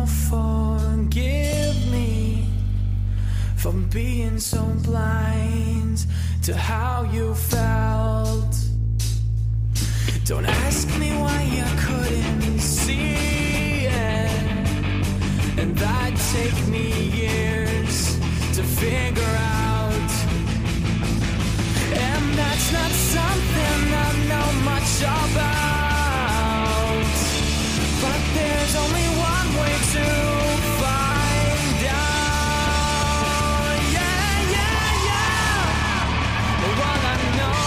now forgive me for being so blind to how you felt. Don't ask me why you couldn't see it, and that'd take me years to figure out. And that's not something I know much about, but there's only one way to find out. Yeah, yeah, yeah. What I know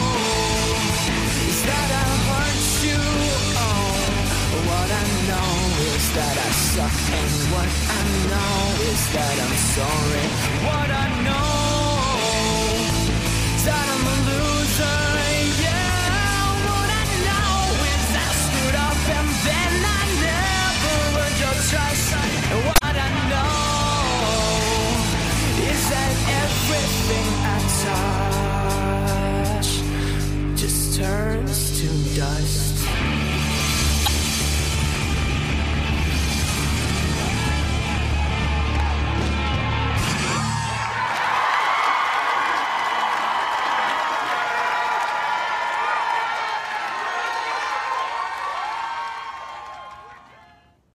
is that I hurt you. Oh, what I know is that I suck, and what I know is that I'm sorry. What I know is that I'm a loser. Yeah, what I know is I screwed up and then I never earned your trust. And what I know is that everything